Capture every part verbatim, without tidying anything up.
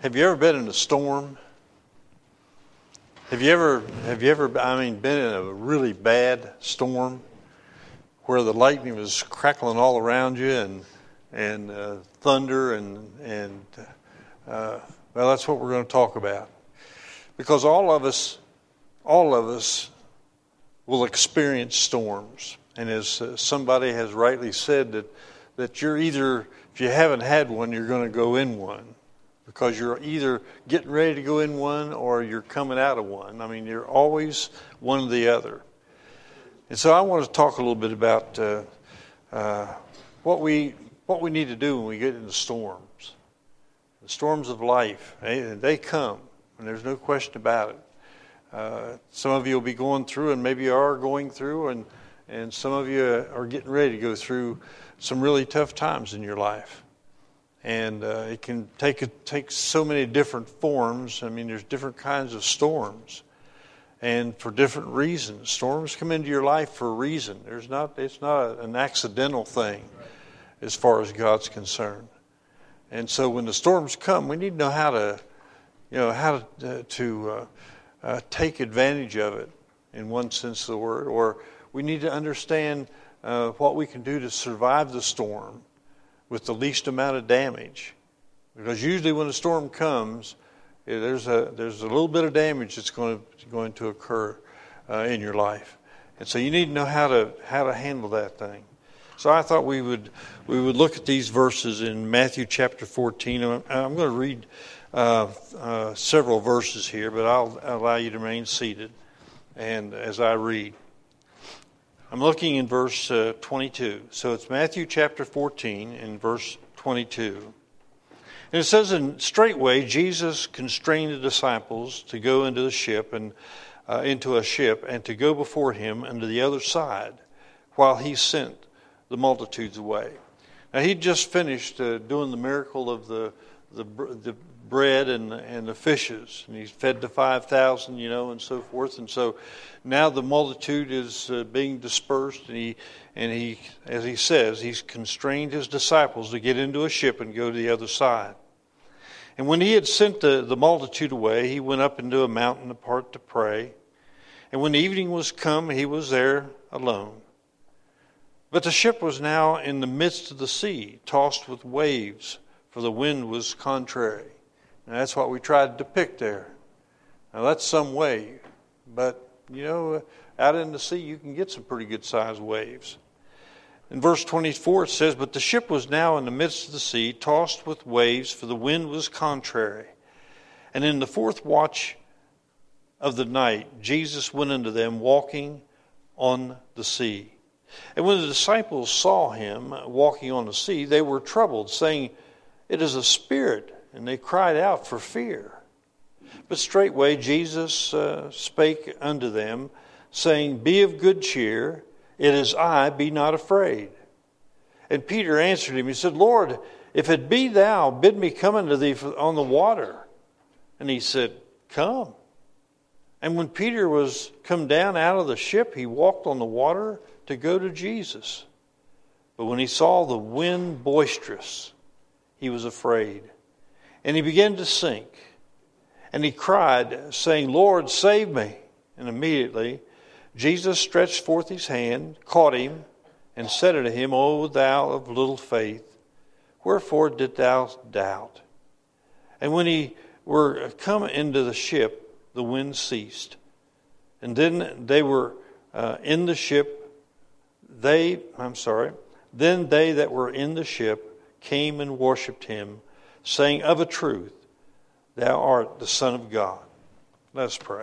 Have you ever been in a storm? Have you ever, have you ever, I mean, been in a really bad storm where the lightning was crackling all around you and and uh, thunder and and uh, well, that's what we're going to talk about, because all of us, all of us, will experience storms, and as uh, somebody has rightly said, that that you're either, if you haven't had one, you're going to go in one. Because you're either getting ready to go in one or you're coming out of one. I mean, you're always one or the other. And so I want to talk a little bit about uh, uh, what we what we need to do when we get into storms. The storms of life, they, they come, and there's no question about it. Uh, some of you will be going through, and maybe you are going through, and, and some of you are getting ready to go through some really tough times in your life. And uh, it can take take so many different forms. I mean, there's different kinds of storms, and for different reasons. Storms come into your life for a reason. There's not it's not an accidental thing, as far as God's concerned. And so, when the storms come, we need to know how to, you know, how to, uh, to uh, uh, take advantage of it, in one sense of the word, or we need to understand uh, what we can do to survive the storm with the least amount of damage. Because usually when a storm comes, there's a there's a little bit of damage that's going to going to occur uh, in your life. And so you need to know how to how to handle that thing. So I thought we would we would look at these verses in Matthew chapter fourteen. I'm, I'm going to read uh, uh, several verses here, but I'll, I'll allow you to remain seated. And as I read, I'm looking in verse uh, twenty-two. So it's Matthew chapter fourteen and verse twenty-two. And it says, "And straightway Jesus constrained the disciples to go into the ship and uh, into a ship and to go before him unto the other side, while he sent the multitudes away." Now he'd just finished uh, doing the miracle of the the the bread and and the fishes, and he fed the five thousand, you know, and so forth. And so now the multitude is uh, being dispersed, and he and he, as he says, he's constrained his disciples to get into a ship and go to the other side. And when he had sent the, the multitude away, he went up into a mountain apart to pray. And when the evening was come, he was there alone. But the ship was now in the midst of the sea, tossed with waves, for the wind was contrary. And that's what we tried to depict there. Now that's some wave, but you know, out in the sea you can get some pretty good sized waves. In verse twenty-four it says, "But the ship was now in the midst of the sea, tossed with waves, for the wind was contrary. And in the fourth watch of the night, Jesus went unto them, walking on the sea. And when the disciples saw him walking on the sea, they were troubled, saying, It is a spirit. And they cried out for fear. But straightway Jesus uh, spake unto them, saying, Be of good cheer, it is I, be not afraid. And Peter answered him, he said, Lord, if it be thou, bid me come unto thee on the water. And he said, Come. And when Peter was come down out of the ship, he walked on the water to go to Jesus. But when he saw the wind boisterous, he was afraid. And he began to sink. And he cried, saying, Lord, save me. And immediately Jesus stretched forth his hand, caught him, and said unto him, O thou of little faith, wherefore didst thou doubt? And when he were come into the ship, the wind ceased. And then they were uh, in the ship, they, I'm sorry, then they that were in the ship came and worshipped him, saying, Of a truth, thou art the Son of God. Let us pray.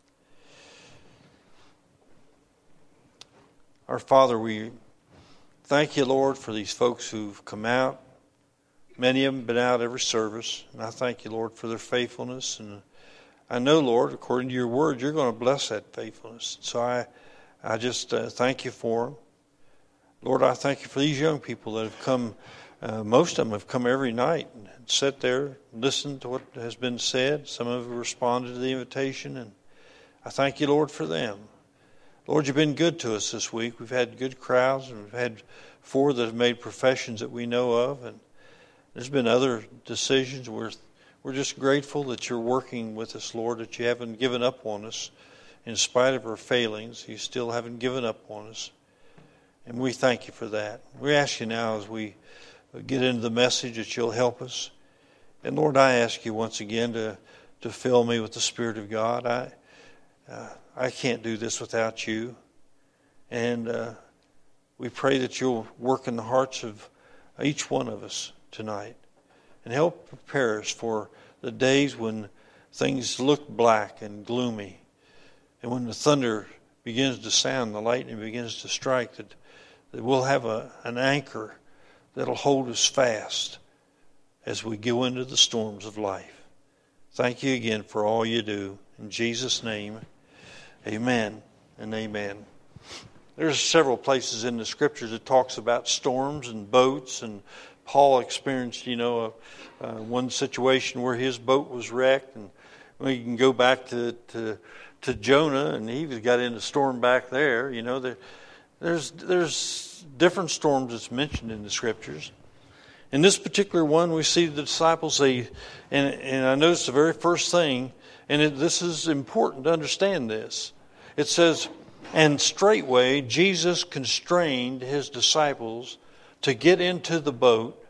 Our Father, we thank you, Lord, for these folks who've come out. Many of them have been out every service. And I thank you, Lord, for their faithfulness. And I know, Lord, according to your word, you're going to bless that faithfulness. So I, I just uh, thank you for them. Lord, I thank you for these young people that have come. Uh, most of them have come every night and sat there, listened to what has been said. Some of them responded to the invitation, and I thank you, Lord, for them. Lord, you've been good to us this week. We've had good crowds, and we've had four that have made professions that we know of, and there's been other decisions where we're just grateful that you're working with us, Lord, that you haven't given up on us. In spite of our failings, you still haven't given up on us. And we thank you for that. We ask you now as we get into the message that you'll help us. And Lord, I ask you once again to, to fill me with the Spirit of God. I uh, I can't do this without you. And uh, we pray that you'll work in the hearts of each one of us tonight. And help prepare us for the days when things look black and gloomy. And when the thunder begins to sound, the lightning begins to strike, that, that we'll have a, an anchor that'll hold us fast as we go into the storms of life. Thank you again for all you do. In Jesus' name, amen and amen. There's several places in the Scriptures that talks about storms and boats, and Paul experienced, you know, a, uh, one situation where his boat was wrecked, and we can go back to, to to Jonah, and he got in a storm back there. You know, there, there's there's different storms that's mentioned in the Scriptures. In this particular one, we see the disciples, they, and, and I noticed the very first thing, and it, this is important to understand this. It says, and straightway Jesus constrained his disciples to get into the boat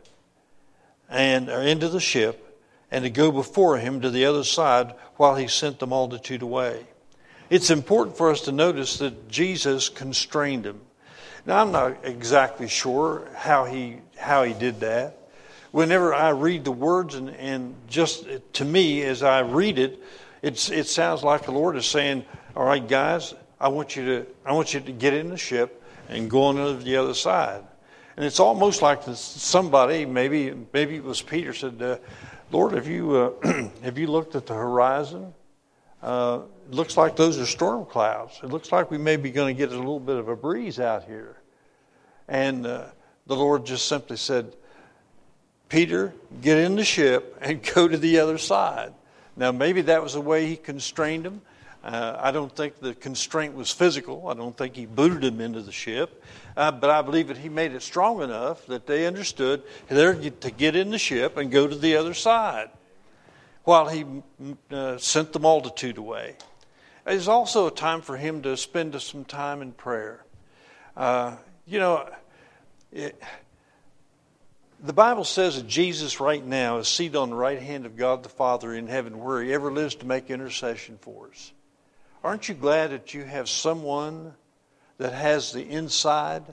and or into the ship and to go before him to the other side while he sent the multitude away. It's important for us to notice that Jesus constrained them. Now, I'm not exactly sure how he how he did that. Whenever I read the words, and, and just to me, as I read it, it's it sounds like the Lord is saying, "All right, guys, I want you to I want you to get in the ship and go on to the other side." And it's almost like somebody, maybe maybe it was Peter, said, uh, "Lord, have you uh, have you looked at the horizon? Uh, it looks like those are storm clouds. It looks like we may be going to get a little bit of a breeze out here." And uh, the Lord just simply said, "Peter, get in the ship and go to the other side." Now, maybe that was the way he constrained them. Uh, I don't think the constraint was physical. I don't think he booted them into the ship. Uh, but I believe that he made it strong enough that they understood they're to get in the ship and go to the other side while he uh, sent the multitude away. It's also a time for him to spend some time in prayer. Uh, you know, it, the Bible says that Jesus right now is seated on the right hand of God the Father in heaven, where he ever lives to make intercession for us. Aren't you glad that you have someone that has the inside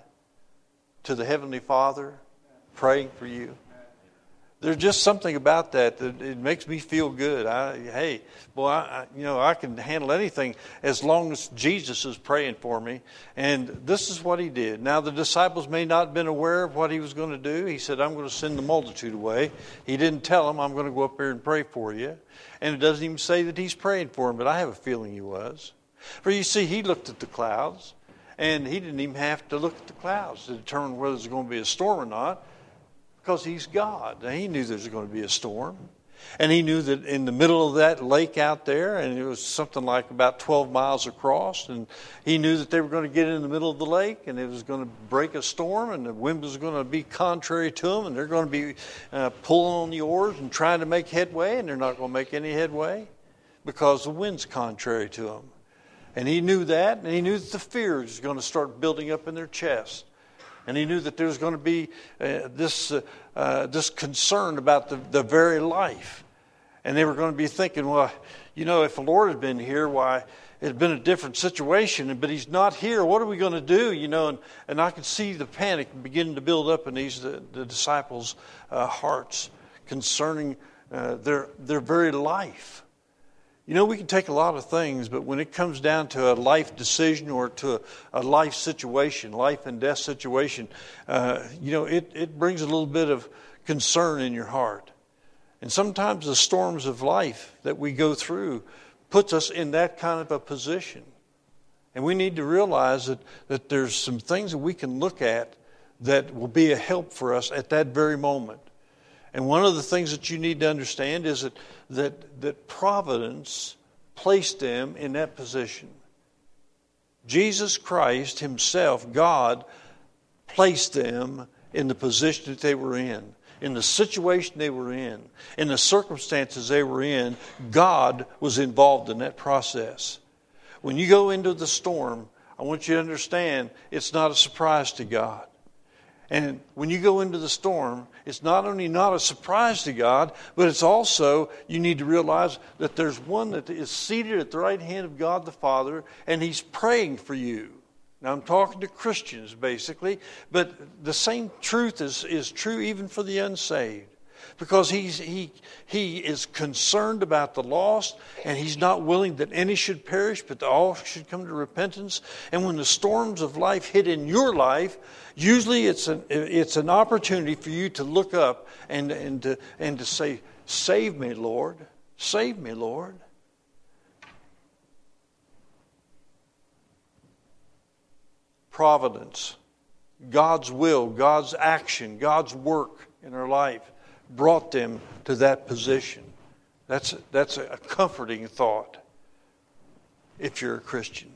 to the Heavenly Father praying for you? There's just something about that that it makes me feel good. I, hey, boy, I, I, you know, I can handle anything as long as Jesus is praying for me. And this is what he did. Now, the disciples may not have been aware of what he was going to do. He said, "I'm going to send the multitude away." He didn't tell them, "I'm going to go up here and pray for you." And it doesn't even say that he's praying for them, but I have a feeling he was. For you see, he looked at the clouds, and he didn't even have to look at the clouds to determine whether there's going to be a storm or not. Because he's God. Now, he knew there was going to be a storm. And he knew that in the middle of that lake out there, and it was something like about twelve miles across, and he knew that they were going to get in the middle of the lake, and it was going to break a storm, and the wind was going to be contrary to them, and they're going to be uh, pulling on the oars and trying to make headway, and they're not going to make any headway because the wind's contrary to them. And he knew that, and he knew that the fear was going to start building up in their chest. And he knew that there was going to be uh, this uh, uh, this concern about the, the very life. And they were going to be thinking, well, you know, if the Lord had been here, why, it had been a different situation. But he's not here. What are we going to do? You know, and, and I could see the panic beginning to build up in these the, the disciples' uh, hearts concerning uh, their their very life. You know, we can take a lot of things, but when it comes down to a life decision or to a, a life situation, life and death situation, uh, you know, it, it brings a little bit of concern in your heart. And sometimes the storms of life that we go through puts us in that kind of a position. And we need to realize that, that there's some things that we can look at that will be a help for us at that very moment. And one of the things that you need to understand is that that, that providence placed them in that position. Jesus Christ himself, God, placed them in the position that they were in. in the situation they were in, in the circumstances they were in, God was involved in that process. When you go into the storm, I want you to understand it's not a surprise to God. And when you go into the storm, it's not only not a surprise to God, but it's also, you need to realize that there's one that is seated at the right hand of God the Father, and He's praying for you. Now, I'm talking to Christians, basically, but the same truth is, is true even for the unsaved. Because he's, he, he is concerned about the lost, and He's not willing that any should perish, but that all should come to repentance. And when the storms of life hit in your life, usually it's an, it's an opportunity for you to look up and, and, to, and to say, "Save me, Lord. Save me, Lord." Providence, God's will, God's action, God's work in our life brought them to that position. That's, that's a comforting thought if you're a Christian.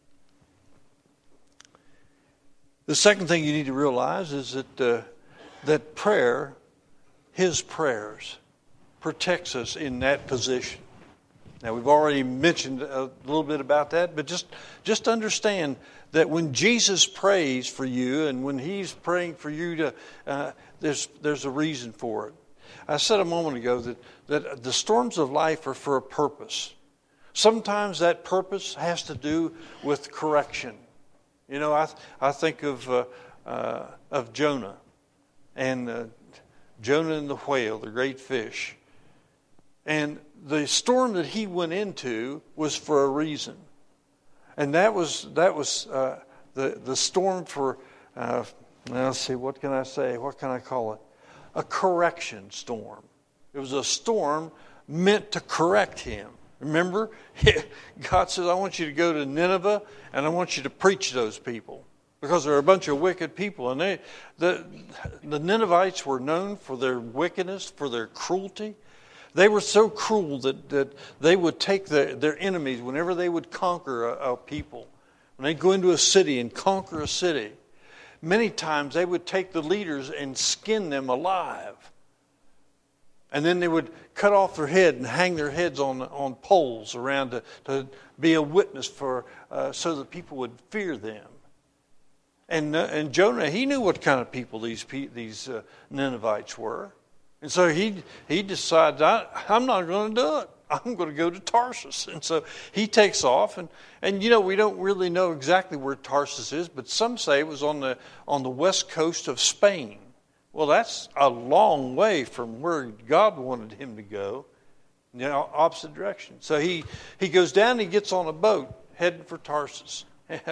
The second thing you need to realize is that, uh, that prayer, His prayers, protects us in that position. Now, we've already mentioned a little bit about that, but just, just understand that when Jesus prays for you and when He's praying for you, to uh, there's, there's a reason for it. I said a moment ago that, that the storms of life are for a purpose. Sometimes that purpose has to do with correction. You know, I I think of uh, uh, of Jonah and uh, Jonah and the whale, the great fish. And the storm that he went into was for a reason. And that was that was uh, the, the storm for, uh, now let's see, what can I say? What can I call it? A correction storm. It was a storm meant to correct him. Remember, God says, "I want you to go to Nineveh and I want you to preach to those people." Because they're a bunch of wicked people. And they, the, the Ninevites were known for their wickedness, for their cruelty. They were so cruel that, that they would take the, their enemies whenever they would conquer a, a people. When they'd go into a city and conquer a city, many times they would take the leaders and skin them alive. And then they would cut off their head and hang their heads on, on poles around to, to be a witness for uh, so that people would fear them. And uh, and Jonah, he knew what kind of people these these uh, Ninevites were. And so he he decides, I, I'm not going to do it. I'm going to go to Tarsus. And so he takes off. And, and you know, we don't really know exactly where Tarsus is, but some say it was on the on the west coast of Spain. Well, that's a long way from where God wanted him to go, you know, opposite direction. So he, he goes down and he gets on a boat heading for Tarsus.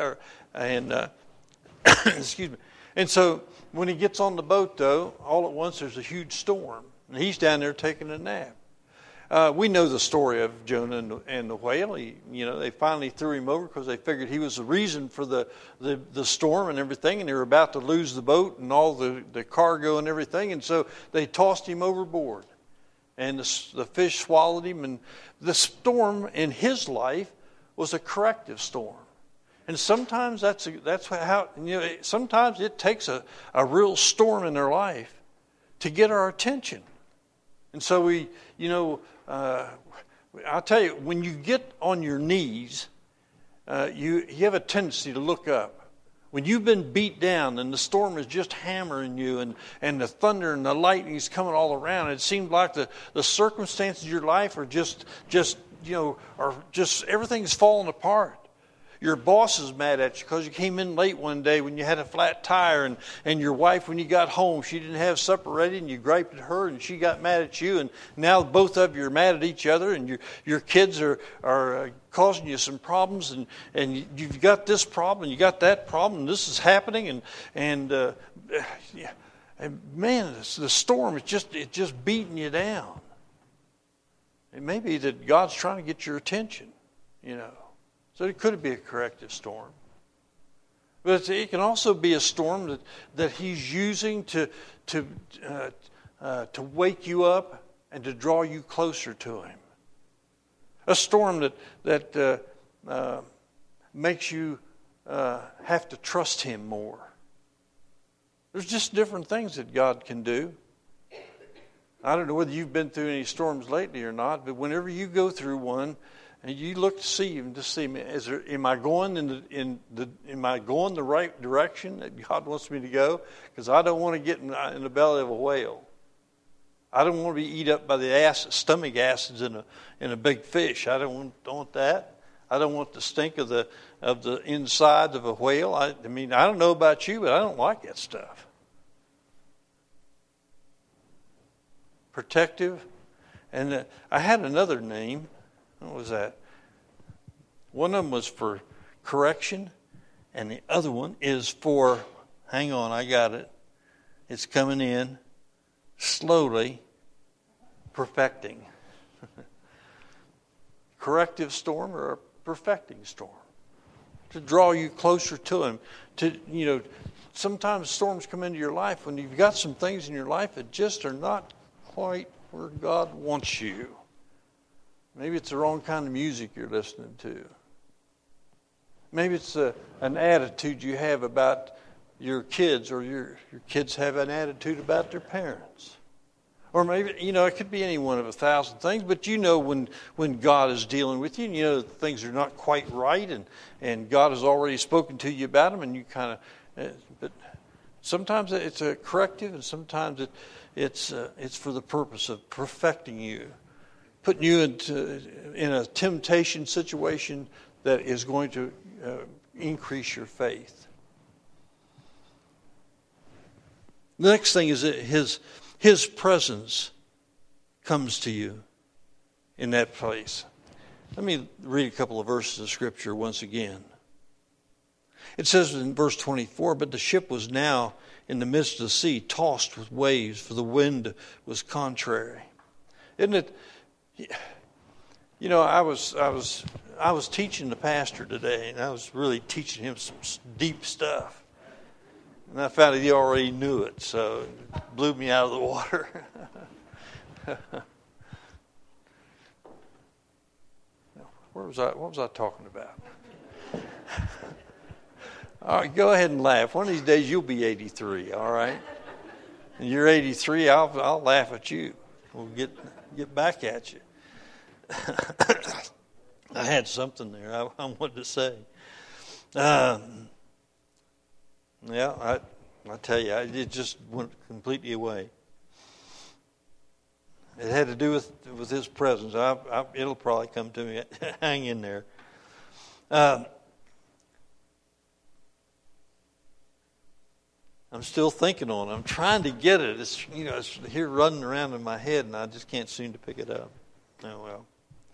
and uh, excuse me. And so when he gets on the boat, though, all at once there's a huge storm. And he's down there taking a nap. Uh, we know the story of Jonah and the, and the whale. He, you know, they finally threw him over because they figured he was the reason for the, the, the storm and everything, and they were about to lose the boat and all the, the cargo and everything, and so they tossed him overboard. And the, the fish swallowed him, and the storm in his life was a corrective storm. And sometimes that's a, that's how, you know, sometimes it takes a, a real storm in their life to get our attention. And so we, you know, uh, I'll tell you, when you get on your knees, uh, you, you have a tendency to look up. When you've been beat down and the storm is just hammering you and, and the thunder and the lightning is coming all around, it seems like the, the circumstances of your life are just, just, you know, are just, everything's falling apart. Your boss is mad at you because you came in late one day when you had a flat tire, and, and your wife, when you got home, she didn't have supper ready, and you griped at her, and she got mad at you, and now both of you are mad at each other, and your your kids are are causing you some problems, and, and you've got this problem, and you got that problem, and this is happening, and and uh, yeah, and man, the storm is just it's just beating you down. It may be that God's trying to get your attention, you know. So it could be a corrective storm. But it can also be a storm that, that He's using to, to, uh, uh, to wake you up and to draw you closer to Him. A storm that, that uh, uh, makes you uh, have to trust Him more. There's just different things that God can do. I don't know whether you've been through any storms lately or not, but whenever you go through one, and you look to see and to see, is there, am I going in the in the am I going the right direction that God wants me to go? Because I don't want to get in, in the belly of a whale. I don't want to be eat up by the acid, stomach acids in a in a big fish. I don't want, don't want that. I don't want the stink of the of the insides of a whale. I, I mean, I don't know about you, but I don't like that stuff. Protective, and uh, I had another name. What was that? One of them was for correction, and the other one is for, hang on, I got it. It's coming in slowly, perfecting. Corrective storm or a perfecting storm. To draw you closer to Him. To, you know, sometimes storms come into your life when you've got some things in your life that just are not quite where God wants you. Maybe it's the wrong kind of music you're listening to. Maybe it's a, an attitude you have about your kids, or your, your kids have an attitude about their parents. Or maybe, you know, it could be any one of a thousand things, but you know when, when God is dealing with you, and you know that things are not quite right, and, and God has already spoken to you about them, and you kind of, uh, but sometimes it's a corrective, and sometimes it, it's uh, it's for the purpose of perfecting you. Putting you into in a temptation situation that is going to uh, increase your faith. The next thing is that his his presence comes to you in that place. Let me read a couple of verses of Scripture once again. It says in verse twenty-four, "But the ship was now in the midst of the sea, tossed with waves, for the wind was contrary." Isn't it? You know, I was I was I was teaching the pastor today, and I was really teaching him some deep stuff. And I found that he already knew it, so it blew me out of the water. Where was I? What was I talking about? All right, go ahead and laugh. One of these days you'll be eighty-three. All right, and you're eighty-three. I'll I'll laugh at you. We'll get get back at you. I had something there I, I wanted to say. Um, yeah, I I tell you, I, it just went completely away. It had to do with with His presence. I, I, it'll probably come to me. Hang in there. Um, I'm still thinking on it. I'm trying to get it. It's, you know, it's here running around in my head, and I just can't seem to pick it up. Oh, well.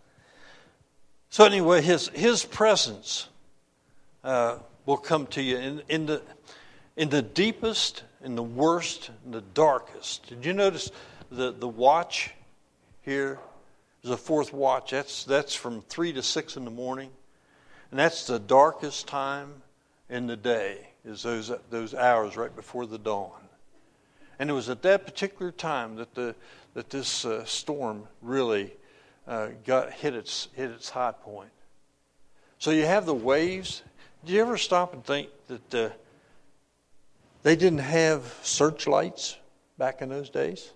So anyway, his his presence uh, will come to you in, in the in the deepest, in the worst, in the darkest. Did you notice the, the watch here? There's a fourth watch. That's that's from three to six in the morning, and that's the darkest time in the day. Is those those hours right before the dawn. And it was at that particular time that the that this uh, storm really uh, got hit its hit its high point. So you have the waves. Do you ever stop and think that uh, they didn't have searchlights back in those days?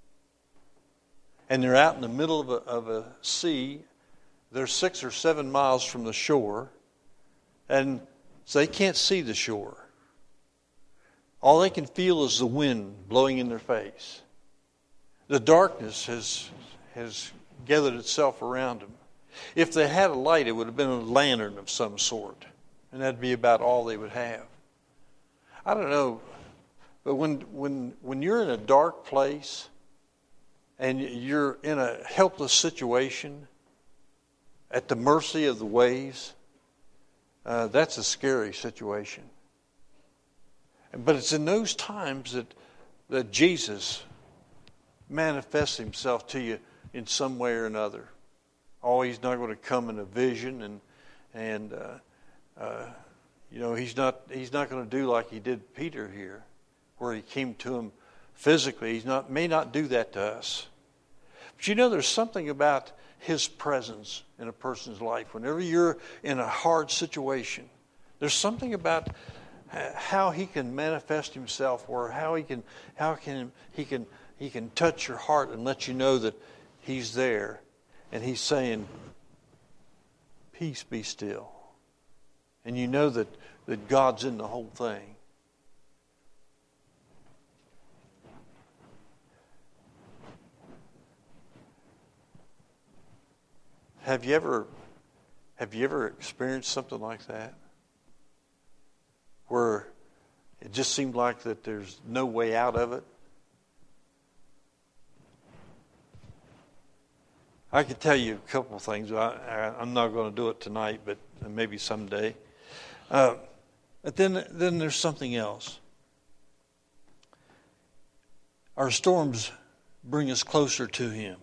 And they're out in the middle of a, of a sea. They're six or seven miles from the shore, and so they can't see the shore. All they can feel is the wind blowing in their face. The darkness has has gathered itself around them. If they had a light, it would have been a lantern of some sort, and that'd be about all they would have. I don't know, but when when when you're in a dark place and you're in a helpless situation at the mercy of the waves, uh, that's a scary situation. But it's in those times that that Jesus manifests Himself to you in some way or another. Oh, He's not going to come in a vision, and and uh, uh, you know He's not He's not going to do like He did Peter here, where He came to him physically. He's not may not do that to us. But you know, there's something about His presence in a person's life. Whenever you're in a hard situation, there's something about how He can manifest Himself, or how He can how can He can he can touch your heart and let you know that he's there. And he's saying, peace, be still. And you know that, that God's in the whole thing. Have you ever have you ever experienced something like that? Where it just seemed like that there's no way out of it? I could tell you a couple of things. I, I, I'm not going to do it tonight, but maybe someday. Uh, but then, then there's something else. Our storms bring us closer to Him.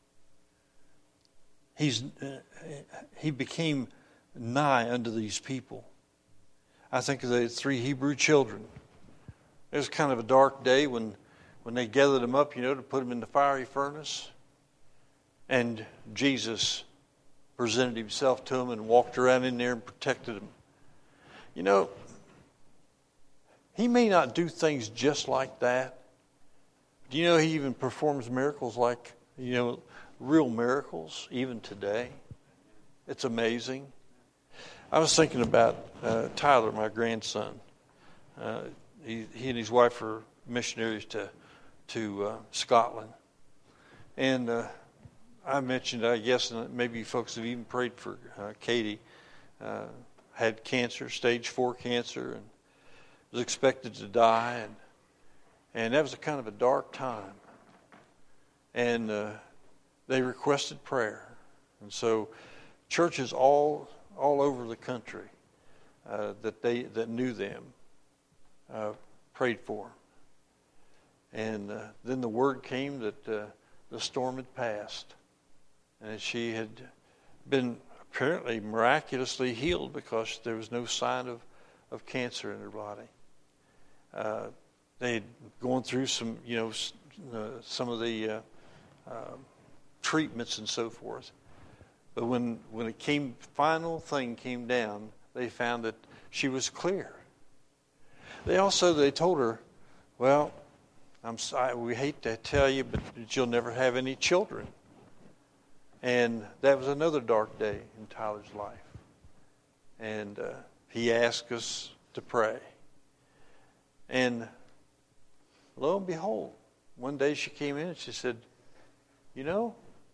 He's uh, he became nigh unto these people. I think of the three Hebrew children. It was kind of a dark day when, when they gathered them up, you know, to put them in the fiery furnace. And Jesus presented himself to them and walked around in there and protected them. You know, he may not do things just like that. Do you know he even performs miracles like, you know, real miracles even today? It's amazing. I was thinking about uh, Tyler, my grandson. Uh, he, he and his wife are missionaries to to uh, Scotland. And uh, I mentioned, I guess, and maybe folks have even prayed for uh, Katie. Uh, had cancer, stage four cancer, and was expected to die. And, and that was a kind of a dark time. And uh, they requested prayer. And so churches all all over the country uh, that they that knew them uh, prayed for. And uh, then the word came that uh, the storm had passed, and she had been apparently miraculously healed because there was no sign of, of cancer in her body. Uh, they had gone through some, you know, uh, some of the uh, uh, treatments and so forth. But when, when it came, final thing came down, they found that she was clear. They also, they told her, well, I'm sorry, we hate to tell you, but you'll never have any children. And that was another dark day in Tyler's life. And uh, he asked us to pray. And lo and behold, one day she came in and she said, you know,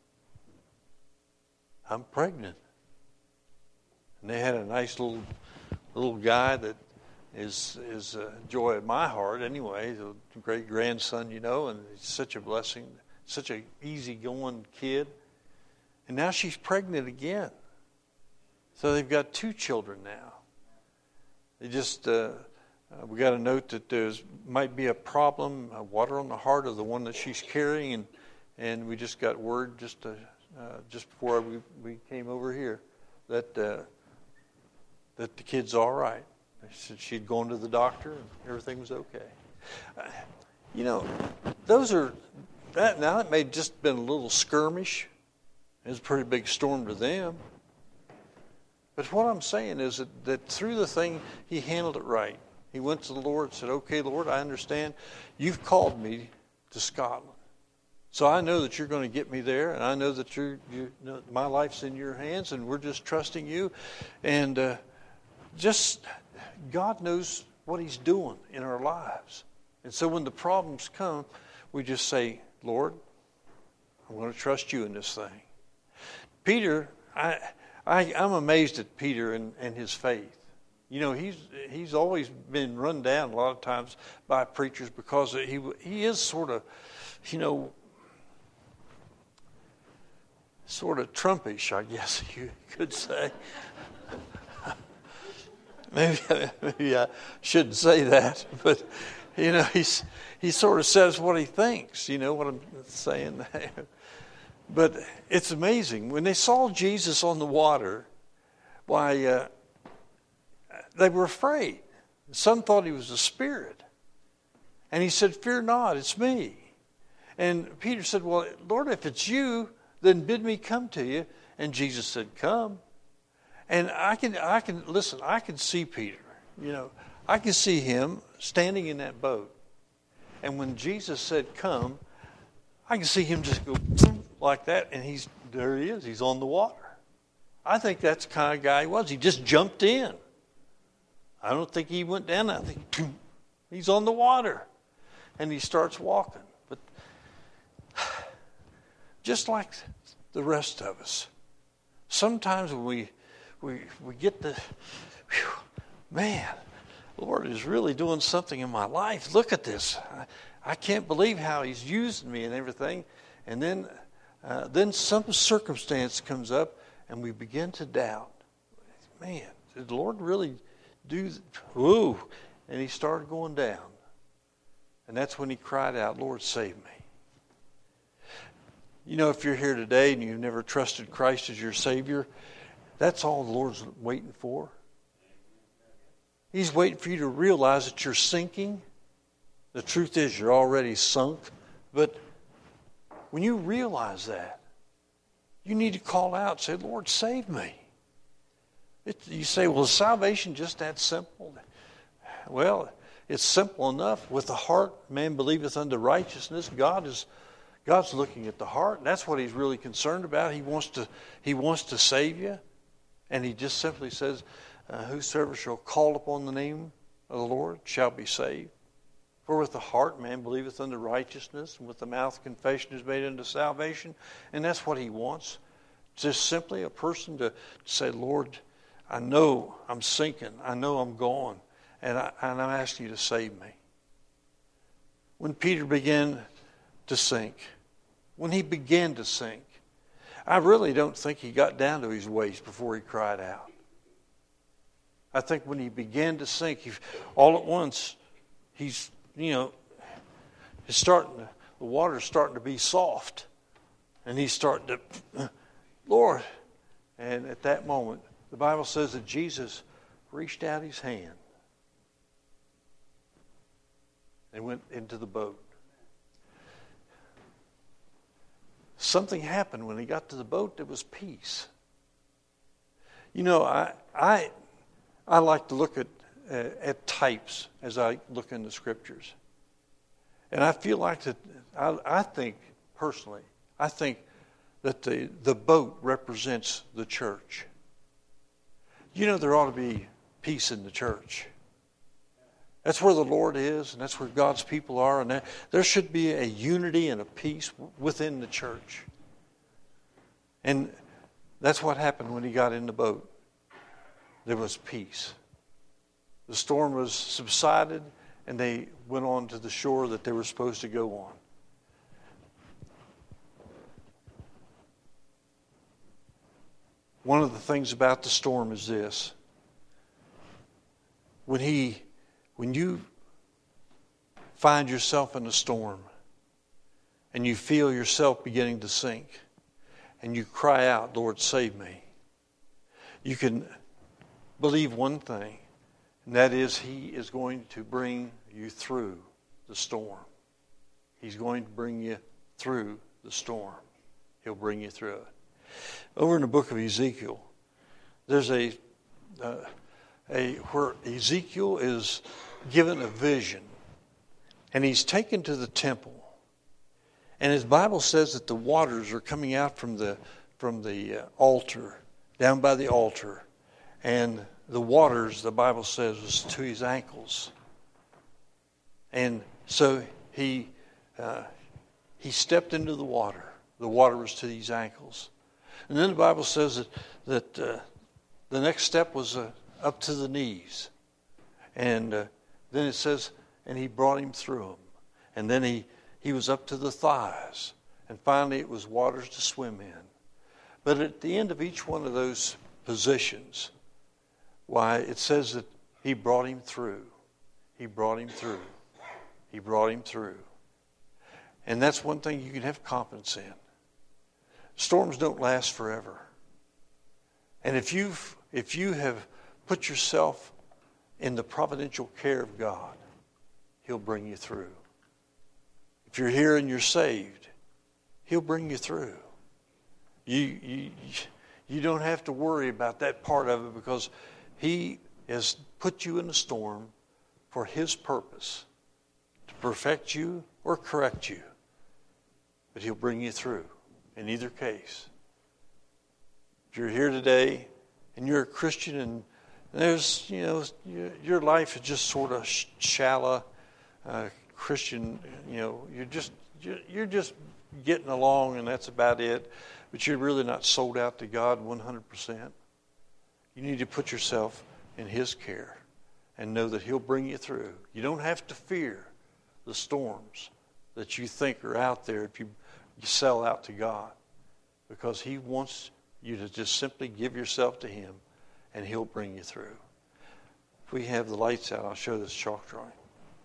I'm pregnant. And they had a nice little little guy that is is a joy of my heart anyway. He's a great grandson, you know, and he's such a blessing, such a easygoing kid. And now she's pregnant again. So they've got two children now. They just, uh, uh, we got a note that there's might be a problem, uh, water on the heart of the one that she's carrying, and and we just got word just to, uh, just before we, we came over here that uh, that the kid's all right. They said she'd gone to the doctor and everything was okay. Uh, you know, those are that now. It may have just been a little skirmish. It was a pretty big storm to them. But what I'm saying is that, that through the thing, he handled it right. He went to the Lord and said, okay, Lord, I understand. You've called me to Scotland. So I know that you're going to get me there, and I know that you're, you know, my life's in your hands, and we're just trusting you. And uh, just, God knows what he's doing in our lives. And so when the problems come, we just say, Lord, I'm going to trust you in this thing. Peter, I, I, I'm amazed at Peter and, and his faith. You know, he's he's always been run down a lot of times by preachers because he he is sort of, you know, sort of Trumpish, I guess you could say. maybe maybe I shouldn't say that, but you know, he's he sort of says what he thinks. You know what I'm saying there. But it's amazing. When they saw Jesus on the water, why, uh, they were afraid. Some thought he was a spirit. And he said, fear not, it's me. And Peter said, well, Lord, if it's you, then bid me come to you. And Jesus said, come. And I can, I can, listen, I can see Peter. You know, I can see him standing in that boat. And when Jesus said, come, I can see him just go like that, and he's there he is. He's on the water. I think that's the kind of guy he was. He just jumped in. I don't think he went down. I think he's on the water. And he starts walking. But just like the rest of us, sometimes when we we we get the, whew, man, Lord is really doing something in my life. Look at this. I, I can't believe how he's using me and everything. And then uh, then some circumstance comes up and we begin to doubt. Man, did the Lord really do th- Ooh. And he started going down. And that's when he cried out, Lord, save me. You know, if you're here today and you've never trusted Christ as your Savior, that's all the Lord's waiting for. He's waiting for you to realize that you're sinking. The truth is you're already sunk. But when you realize that, you need to call out and say, Lord, save me. It, you say, well, is salvation just that simple? Well, it's simple enough. With the heart, man believeth unto righteousness. God is, God's looking at the heart. And that's what he's really concerned about. He wants to, he wants to save you. And he just simply says, uh, whosoever shall call upon the name of the Lord shall be saved. For with the heart man believeth unto righteousness, and with the mouth confession is made unto salvation. And that's what he wants. Just simply a person to say, Lord, I know I'm sinking. I know I'm gone. And, I, and I'm asking you to save me. When Peter began to sink, when he began to sink, I really don't think he got down to his waist before he cried out. I think when he began to sink, he, all at once, he's, you know, it's starting to, the water's starting to be soft. And he's starting to, Lord. And at that moment, the Bible says that Jesus reached out his hand and went into the boat. Something happened when he got to the boat. There was peace. You know, I I I like to look at uh, at types as I look in the Scriptures, and I feel like that. I, I think personally, I think that the the boat represents the church. You know, there ought to be peace in the church. That's where the Lord is, and that's where God's people are, and that, there should be a unity and a peace within the church. And that's what happened when he got in the boat. There was peace. The storm was subsided, and they went on to the shore that they were supposed to go on. One of the things about the storm is this. When he, when you find yourself in a storm and you feel yourself beginning to sink and you cry out, Lord, save me, you can believe one thing, and that is he is going to bring you through the storm. He's going to bring you through the storm. He'll bring you through it. Over in the book of Ezekiel, there's a, uh, a where Ezekiel is given a vision, and he's taken to the temple, and his Bible says that the waters are coming out from the from the uh, altar, down by the altar, and the waters, the Bible says, was to his ankles, and so he uh, he stepped into the water. The water was to his ankles. And then the Bible says that that uh, the next step was uh, up to the knees. And uh, then it says, and he brought him through them. And then he, he was up to the thighs. And finally it was waters to swim in. But at the end of each one of those positions, why, it says that he brought him through. He brought him through. He brought him through. And that's one thing you can have confidence in. Storms don't last forever. And if you've if you have put yourself in the providential care of God, he'll bring you through. If you're here and you're saved, he'll bring you through. You you you don't have to worry about that part of it, because he has put you in a storm for his purpose, to perfect you or correct you. but He'll bring you through in either case. If you're here today and you're a Christian and there's, you know, your life is just sort of shallow, uh, Christian, you know, you're just you're just getting along and that's about it, but you're really not sold out to God one hundred percent. You need to put yourself in His care and know that He'll bring you through. You don't have to fear the storms that you think are out there if you, you sell out to God, because He wants you to just simply give yourself to Him and He'll bring you through. If we have the lights out, I'll show this chalk drawing.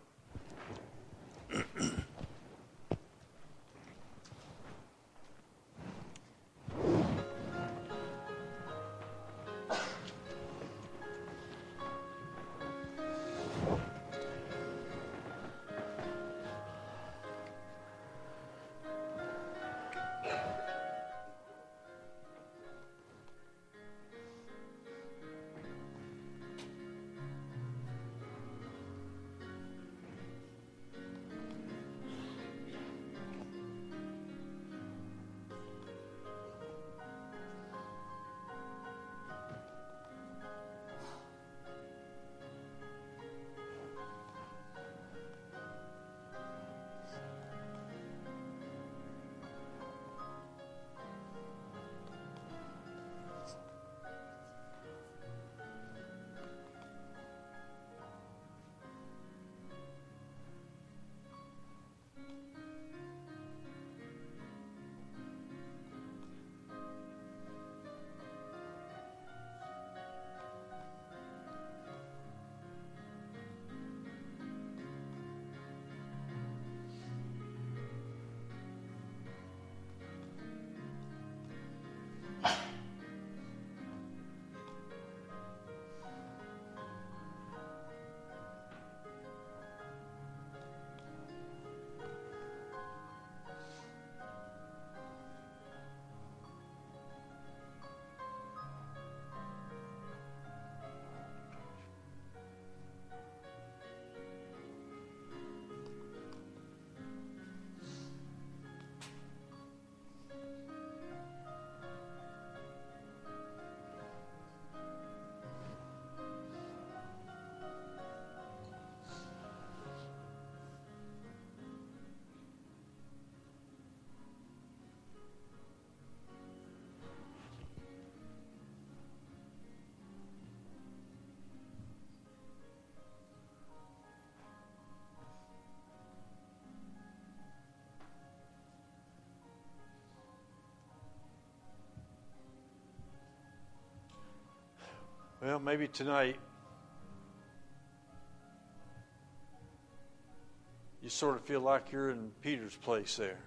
Well, maybe tonight you sort of feel like you're in Peter's place there.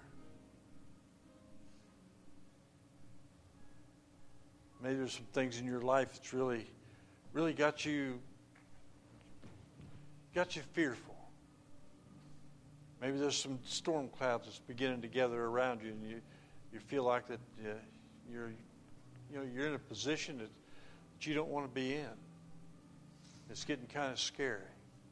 Maybe there's some things in your life that's really, really got you, got you fearful. Maybe there's some storm clouds that's beginning to gather around you, and you, you feel like that uh, you're, you know, you're in a position that you don't want to be in. It's getting kind of scary.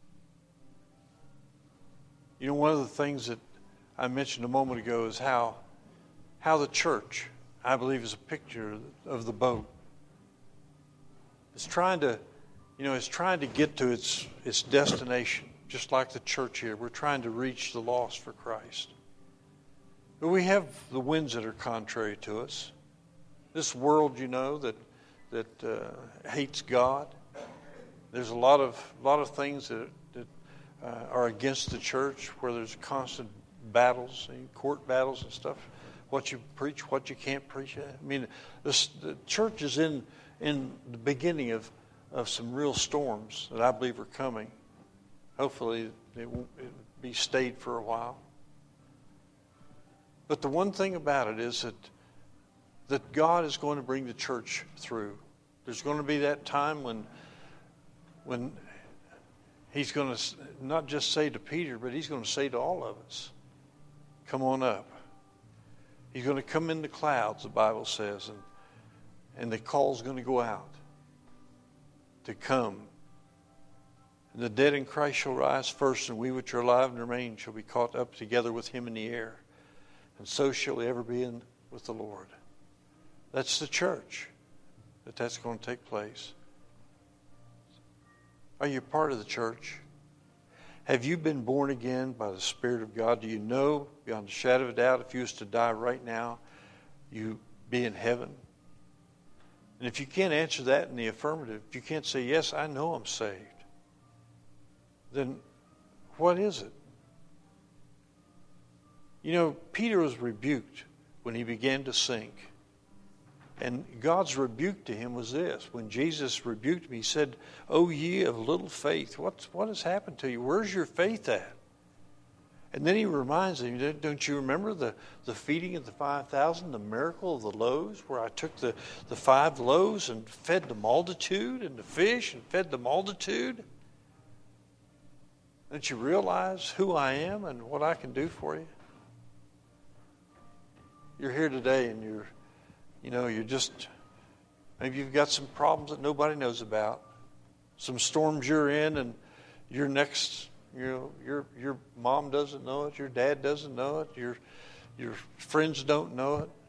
You know, one of the things that I mentioned a moment ago is how how the church, I believe, is a picture of the boat. It's trying to, you know, it's trying to get to its its destination, just like the church here. We're trying to reach the lost for Christ. But we have the winds that are contrary to us. This world, you know, that that uh, hates God. There's a lot of lot of things that that uh, are against the church, where there's constant battles, and court battles and stuff. What you preach, what you can't preach. I mean, this, the church is in in the beginning of of some real storms that I believe are coming. Hopefully, it won't it'll be stayed for a while. But the one thing about it is that that God is going to bring the church through. There's going to be that time when when He's going to not just say to Peter, but He's going to say to all of us, come on up. He's going to come in the clouds, the Bible says, and, and the call's going to go out to come. And the dead in Christ shall rise first, and we which are alive and remain shall be caught up together with Him in the air. and so shall we ever be in with the Lord. That's the church, that that's going to take place. Are you part of the church? Have you been born again by the Spirit of God? Do you know beyond a shadow of a doubt if you was to die right now, you be in heaven? And if you can't answer that in the affirmative, if you can't say, yes, I know I'm saved, then what is it? You know, Peter was rebuked when he began to sink. And God's rebuke to him was this. When Jesus rebuked him, he said, "O ye of little faith, what's, what has happened to you? Where's your faith at?" And then he reminds him, don't you remember the, the feeding of the five thousand, the miracle of the loaves, where I took the, the five loaves and fed the multitude, and the fish and fed the multitude? Don't you realize who I am and what I can do for you? You're here today and you're, you know, you're just, maybe you've got some problems that nobody knows about. Some storms you're in and your next, you know, your your mom doesn't know it, your dad doesn't know it, your your friends don't know it.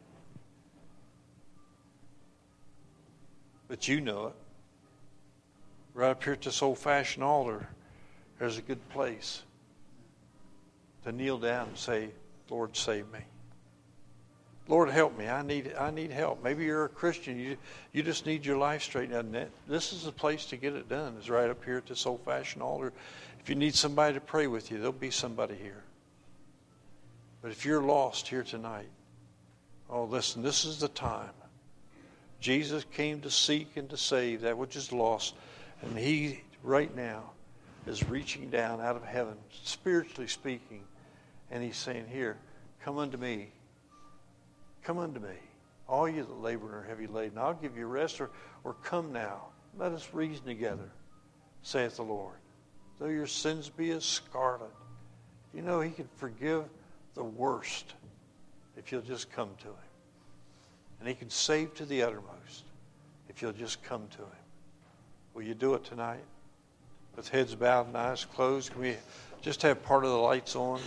But you know it. Right up here at this old-fashioned altar, there's a good place to kneel down and say, "Lord, save me. Lord, help me. I need I need help." Maybe you're a Christian. You you just need your life straightened out. This is the place to get it done. It's right up here at this old-fashioned altar. If you need somebody to pray with you, there'll be somebody here. But if you're lost here tonight, oh, listen, this is the time. Jesus came to seek and to save that which is lost. And he, right now, is reaching down out of heaven, spiritually speaking. And he's saying, "Here, come unto me. Come unto me, all you that labor and are heavy laden. I'll give you rest." Or, or come now. Let us reason together, saith the Lord. Though your sins be as scarlet, you know he can forgive the worst if you'll just come to him. And he can save to the uttermost if you'll just come to him. Will you do it tonight? With heads bowed and eyes closed, can we just have part of the lights on?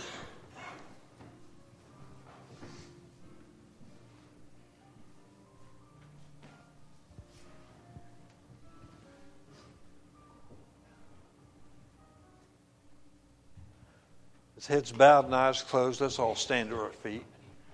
With heads bowed and eyes closed, let's all stand to our feet.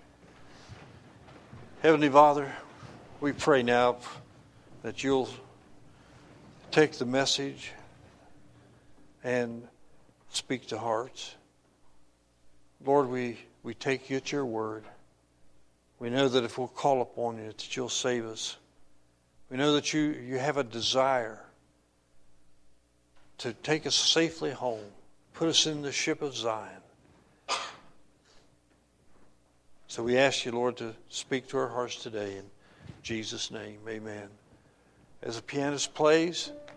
Heavenly Father, we pray now that you'll take the message and speak to hearts. Lord, we, we take you at your word. We know that if we'll call upon you, that you'll save us. We know that you, you have a desire to take us safely home, put us in the ship of Zion. So we ask you, Lord, to speak to our hearts today. In Jesus' name, amen. As the pianist plays,